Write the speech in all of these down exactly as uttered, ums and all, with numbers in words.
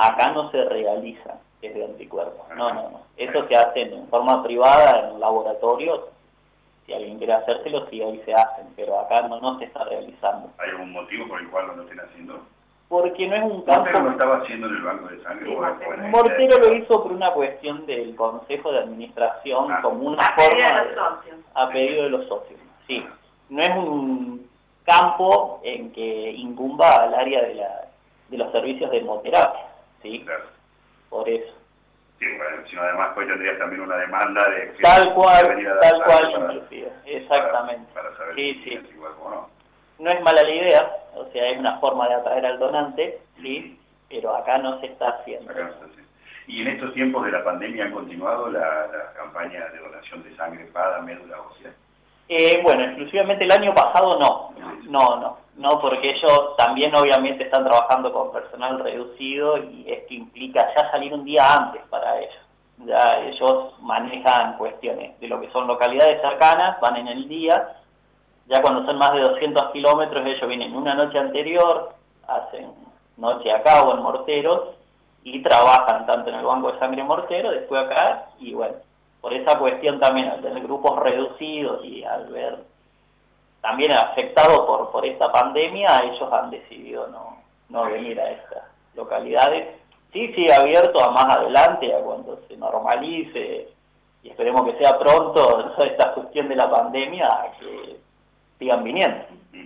acá no se realiza desde anticuerpos, no, no, no. Eso se hace en forma privada en laboratorios, si alguien quiere hacérselo, sí, ahí se hacen, pero acá no, no se está realizando. ¿Hay algún motivo por el cual no lo estén haciendo? Porque no es un campo... ¿Mortero lo estaba haciendo en el banco de sangre? Sí, o Mortero, Mortero lo hizo por una cuestión del Consejo de Administración, ah, como una a forma... pedido de los socios. A pedido de los socios, sí. No es un campo en que incumba al área de, la, de los servicios de hemoterapia, ¿sí? Claro. Por eso. Sí, bueno, sino además pues tendrías también una demanda de... Que tal cual, tal cual, inclusive, exactamente. Para, para saber sí, si sí. es igual o no. No es mala la idea, o sea, es una forma de atraer al donante, sí, pero acá no se está haciendo. Acá no se está haciendo. ¿Y en estos tiempos de la pandemia han continuado la, la campaña de donación de sangre para médula ósea? Eh, bueno, exclusivamente el año pasado no, no, no, no, porque ellos también obviamente están trabajando con personal reducido y esto implica ya salir un día antes para ellos. Ya ellos manejan cuestiones de lo que son localidades cercanas, van en el día, ya cuando son más de doscientos kilómetros ellos vienen una noche anterior, hacen noche acá o en Morteros y trabajan tanto en el banco de sangre Mortero, después acá, y bueno, por esa cuestión también al tener grupos reducidos y al ver también afectados por, por esta pandemia, ellos han decidido no, no venir a estas localidades. Sí, sigue abierto a más adelante, a cuando se normalice, y esperemos que sea pronto toda esta cuestión de la pandemia, a que sigan viniendo.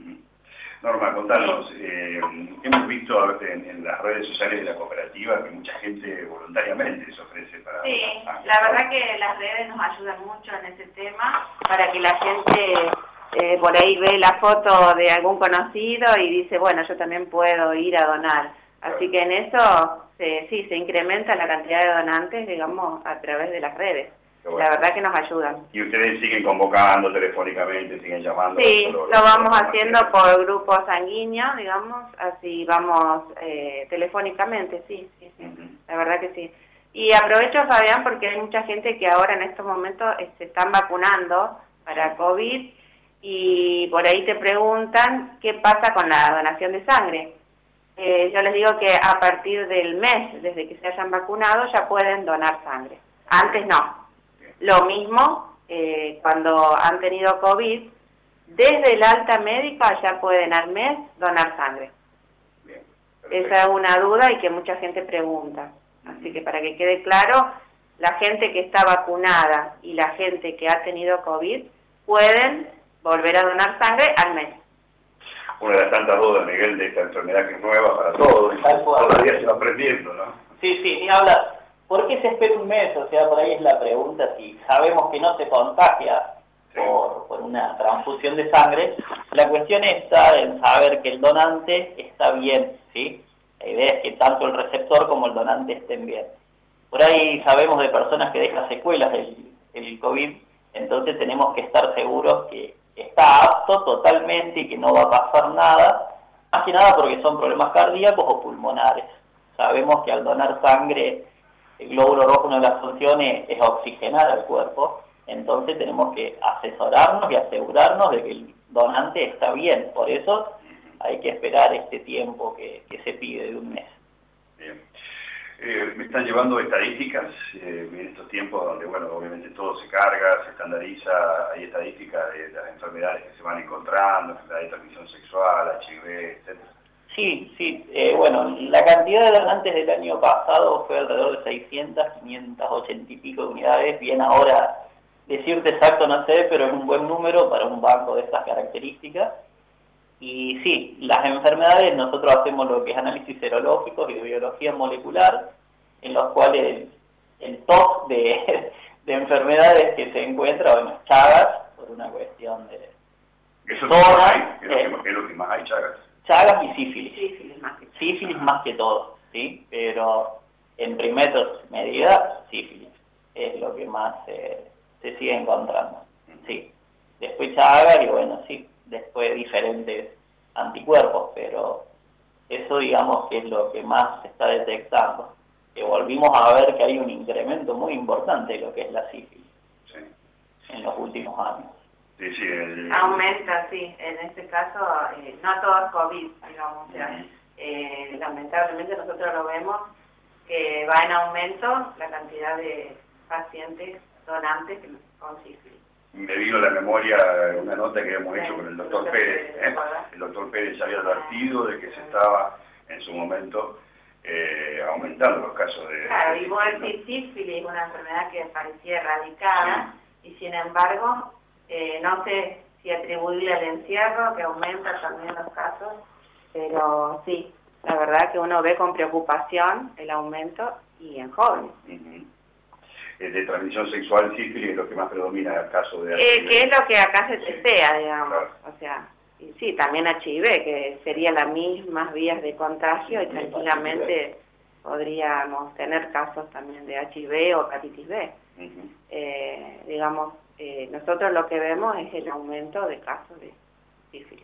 Norma, contanos, eh, hemos visto en, en las redes sociales de la cooperativa que mucha gente voluntariamente se ofrece para... Sí, la verdad que las redes nos ayudan mucho en ese tema, para que la gente eh, por ahí ve la foto de algún conocido y dice, bueno, yo también puedo ir a donar. Así que en eso, se, sí, se incrementa la cantidad de donantes, digamos, a través de las redes. Bueno. La verdad que nos ayudan. ¿Y ustedes siguen convocando telefónicamente, siguen llamando? Sí, lo, lo vamos haciendo por grupos sanguíneos, digamos, así vamos eh, telefónicamente, sí, sí, sí, uh-huh. La verdad que sí. Y aprovecho, Fabián, porque hay mucha gente que ahora en estos momentos se están vacunando para COVID y por ahí te preguntan qué pasa con la donación de sangre. Eh, yo les digo que a partir del mes, desde que se hayan vacunado, ya pueden donar sangre. Antes no. Lo mismo, eh, cuando han tenido COVID, desde el alta médica ya pueden al mes donar sangre. Bien, esa es una duda y que mucha gente pregunta. Así que para que quede claro, la gente que está vacunada y la gente que ha tenido COVID pueden volver a donar sangre al mes. Una de las tantas dudas, Miguel, de esta enfermedad que es nueva para todos, y todavía se va aprendiendo, ¿no? Sí, sí, ni hablar. ¿Por qué se espera un mes? O sea, por ahí es la pregunta. Si sabemos que no se contagia sí. por, por una transfusión de sangre, la cuestión está en saber que el donante está bien, ¿sí? La idea es que tanto el receptor como el donante estén bien. Por ahí sabemos de personas que dejan secuelas del, del COVID, entonces tenemos que estar seguros que está apto totalmente y que no va a pasar nada, más que nada porque son problemas cardíacos o pulmonares. Sabemos que al donar sangre, el glóbulo rojo, una de las funciones es oxigenar al cuerpo, entonces tenemos que asesorarnos y asegurarnos de que el donante está bien, por eso hay que esperar este tiempo que, que se pide de un mes. Bien. Eh, me están llevando estadísticas eh, en estos tiempos donde, bueno, obviamente todo se carga, se estandariza, hay estadísticas de las enfermedades que se van encontrando, enfermedades de transmisión sexual, H I V, etcétera. Sí, sí, eh, bueno, la cantidad de donantes del año pasado fue alrededor de seiscientas, quinientas ochenta y pico de unidades, bien ahora decirte exacto no sé, pero es un buen número para un banco de estas características. Y sí, las enfermedades, nosotros hacemos lo que es análisis serológicos y de biología molecular, en los cuales el top de, de enfermedades que se encuentra, bueno, Chagas, por una cuestión de... Eso es, zona, es, lo, eh, que, es lo que más hay, Chagas. Chagas y sífilis. Sífilis más que, sífilis más que todo, ¿sí? Pero en primeras medidas, sífilis es lo que más eh, se sigue encontrando, sí. Después Chagas y bueno, sí, después diferentes anticuerpos, pero eso digamos que es lo que más se está detectando. Que volvimos a ver que hay un incremento muy importante de lo que es la sífilis sí. en los últimos años. Sí, sí, el... Aumenta, sí, en este caso, eh, no todo es COVID, digamos, o sea, eh, lamentablemente nosotros lo vemos que va en aumento la cantidad de pacientes donantes con sífilis. Me vino a la memoria una nota que habíamos hecho con el doctor Pérez. ¿eh? El doctor Pérez ya había advertido de que se estaba en su momento eh, aumentando los casos de... Claro, igual que sífilis, una enfermedad que parecía erradicada, sí. Y sin embargo, eh, no sé si atribuirle al encierro, que aumenta también los casos, pero sí, la verdad que uno ve con preocupación el aumento y en jóvenes. Uh-huh. De transmisión sexual, sífilis es lo que más predomina en el caso de... Eh, que es lo que acá se testea, sí, digamos, claro. O sea, y sí, también H I V, que sería las mismas vías de contagio, y tranquilamente podríamos tener casos también de H I V o hepatitis B. Uh-huh. eh, digamos, eh, nosotros lo que vemos es el aumento de casos de sífilis.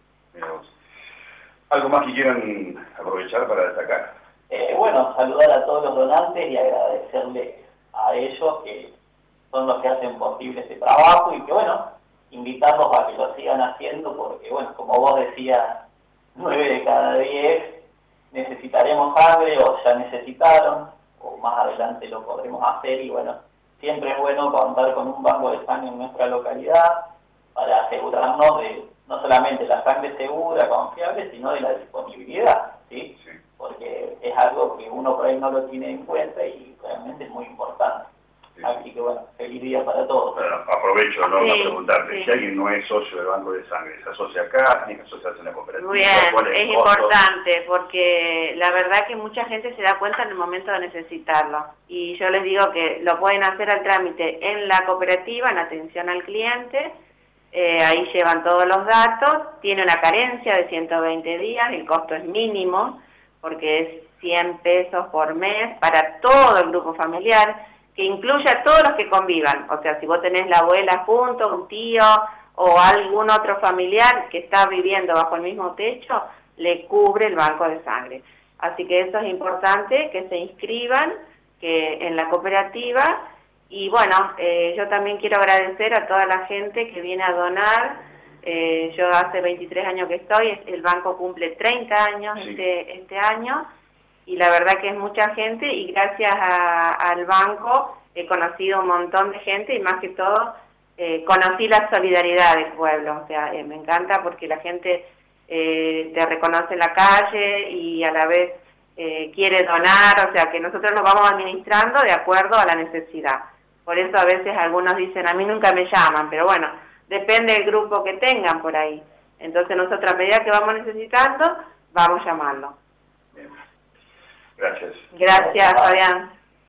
¿Algo más que quieran aprovechar para destacar? Eh, bueno, saludar a todos los donantes y agradecerles a ellos, que son los que hacen posible este trabajo, y que bueno, invitarlos a que lo sigan haciendo, porque bueno, como vos decías, nueve de cada diez necesitaremos sangre, o ya necesitaron, o más adelante lo podremos hacer, y bueno, siempre es bueno contar con un banco de sangre en nuestra localidad para asegurarnos de no solamente la sangre segura, confiable, sino de la disponibilidad, ¿sí? Sí. Porque es algo que uno por ahí no lo tiene en cuenta y realmente es muy importante. Sí. Así que bueno, feliz día para todos. Bueno, aprovecho, ¿no? Sí, a preguntarte, sí. Si alguien no es socio del Banco de Sangre, ¿se asocia acá? ¿Tiene que asociarse en la cooperativa? Muy bien, es, es importante, porque la verdad que mucha gente se da cuenta en el momento de necesitarlo. Y yo les digo que lo pueden hacer al trámite en la cooperativa, en atención al cliente. Eh, ahí llevan todos los datos, tiene una carencia de ciento veinte días, el costo es mínimo, porque es cien pesos por mes para todo el grupo familiar, que incluye a todos los que convivan. O sea, si vos tenés la abuela junto, un tío o algún otro familiar que está viviendo bajo el mismo techo, le cubre el banco de sangre. Así que eso es importante, que se inscriban que en la cooperativa. Y bueno, eh, yo también quiero agradecer a toda la gente que viene a donar. Eh, yo hace veintitrés años que estoy, el banco cumple treinta años sí. este, este año, y la verdad que es mucha gente, y gracias a, al banco he conocido un montón de gente, y más que todo eh, conocí la solidaridad del pueblo. O sea, eh, me encanta porque la gente eh, te reconoce en la calle y a la vez eh, quiere donar, o sea que nosotros nos vamos administrando de acuerdo a la necesidad. Por eso a veces algunos dicen, a mí nunca me llaman, pero bueno, depende del grupo que tengan por ahí. Entonces nosotros a medida que vamos necesitando, vamos llamando. Bien. Gracias. Gracias, Fabián.